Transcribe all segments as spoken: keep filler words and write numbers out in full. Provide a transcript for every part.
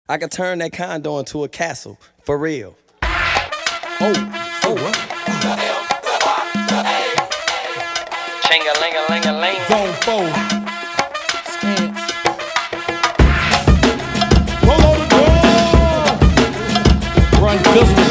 I could turn that condo into a castle, for real. Oh, oh, what? Ching-a-ling-a-ling-a-ling. Zone four. Scans. Roll on the door. Run pistol.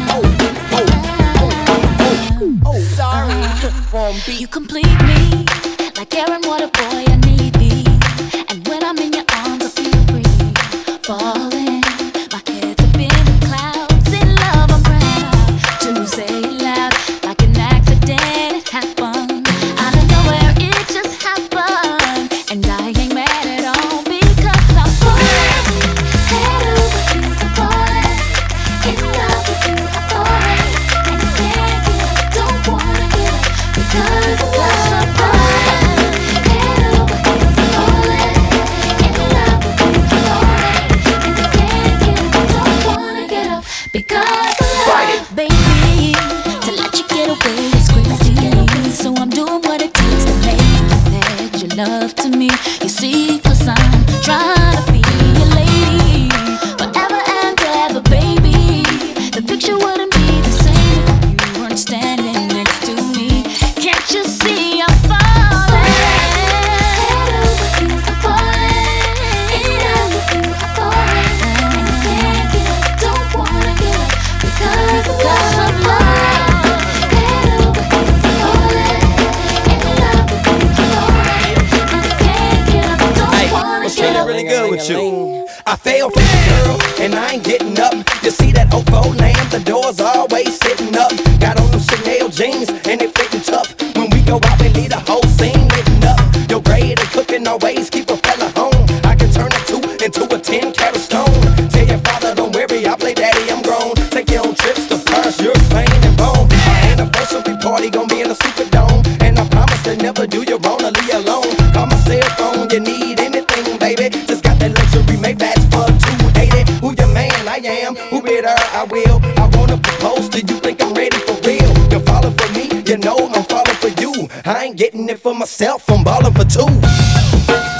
Sorry, you complete me like air and water, boy. I need thee, and when I'm in your arms, I feel free. Falling, my head's up in the clouds. In love, I'm proud to say it loud, like an accident. It happened out of nowhere. It just happened, and I ain't mad at all because I'm falling head over heels. I'm falling in love with you. I'm falling, and I can't get up. Don't wanna get up because of love. I'm falling head over heels. I'm falling in love with you. I'm falling, and I can't get up. Don't wanna get up because of love, baby. To let you get away is crazy, so I'm doing what it takes to make you pledge your love to me. You see, 'cause I'm trying to be your lady forever and ever, baby. The picture wouldn't be the same if you weren't standing next to me. Can't you see I'm falling? Head over heels, I'm falling. In love with you, I'm falling, and I can't get up. Don't wanna get up because of love. Head over heels, I'm falling. In love with you, I'm falling, and I can't get up. Don't Hey, wanna what's get really, up. really good with you? I fell for you, girl, and I ain't getting up. You see that old four lamb, the door's always sitting up. Got on them Chanel jeans, and they fitting tough. When we go out, we leave the whole scene lit up. Your grade and cooking always keep a fella home. I can turn a two into a ten carat stone. Tell your father, don't worry, I play daddy, I'm grown. Take you on trips to Paris, Europe, Spain, and Rome. Our anniversary party gon' be in a Superdome, and I promise to never do you wrong or leave you alone. Call my cell phone, you need anything, baby. Just got that luxury Maybach for two eighty. Who your man? I am. Who better? I will. I wanna propose to you, think I'm ready for real. You're falling for me, you know I'm falling for you. I ain't getting it for myself, I'm balling for two.